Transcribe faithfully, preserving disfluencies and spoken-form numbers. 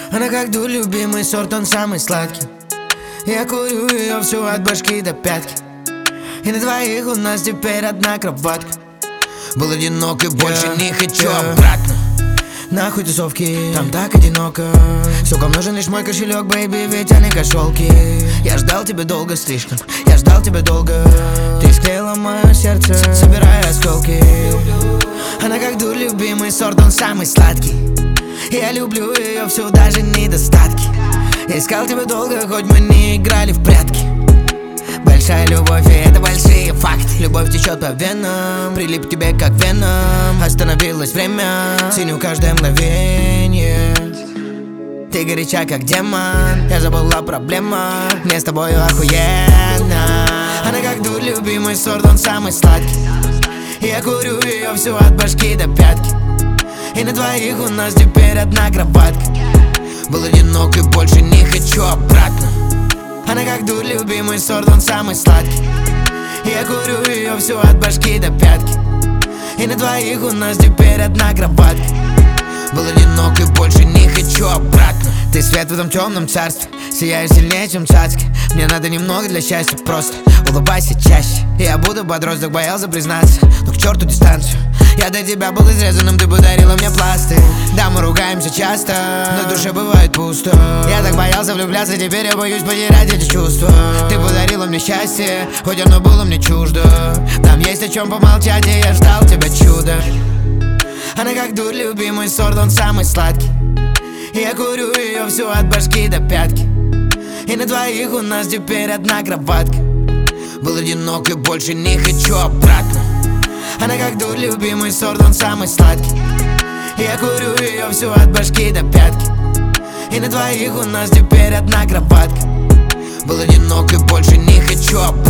Она как дурь, любимый сорт, он самый сладкий. Я курю ее всю от башки до пятки. И на двоих у нас теперь одна кроватка. Был одинок и больше yeah, не хочу yeah. обратно. Нахуй тусовки, там так одиноко. Сука, нужен лишь мой кошелек, бэйби, ведь они кошелки. Я ждал тебя долго слишком, я ждал тебя долго. Ты склеила мое сердце, собирая осколки. Она как дурь, любимый сорт, он самый сладкий. Я люблю ее всю, даже недостатки. Я искал тебя долго, хоть мы не играли в прятки. Большая любовь, и это большие факты. Любовь течет по венам, прилип к тебе как веном. Остановилось время, ценю каждое мгновение. Ты горяча как демон, я забыл о проблемах. Мне с тобой охуенно. Она как дурь, любимый сорт, он самый сладкий. Я курю ее всю от башки до пятки. И на двоих у нас теперь одна кроватка. Был одинок и больше не хочу обратно. Она как дурь, любимый сорт, он самый сладкий. Я курю ее всю от башки до пятки. И на двоих у нас теперь одна кроватка. Был одинок и больше не хочу обратно. Ты свет в этом темном царстве, сияешь сильнее, чем цацки. Мне надо немного для счастья, просто улыбайся чаще. Я буду подросток, боялся признаться, но к черту дистанцию. Я до тебя был изрезанным, ты подарила мне пластырь. Да, мы ругаемся часто, но в душе бывает пусто. Я так боялся влюбляться, теперь я боюсь потерять эти чувства. Ты подарила мне счастье, хоть оно было мне чуждо. Нам есть о чем помолчать, и я ждал тебя чудо. Она как дурь, любимый сорт, он самый сладкий. Я курю ее всю от башки до пятки. И на двоих у нас теперь одна кроватка. Был одинок и больше не хочу обратно. Она как дурь, любимый сорт, он самый сладкий. Я курю ее всю от башки до пятки. И на двоих у нас теперь одна кроватка. Был одинок и больше не хочу обратно.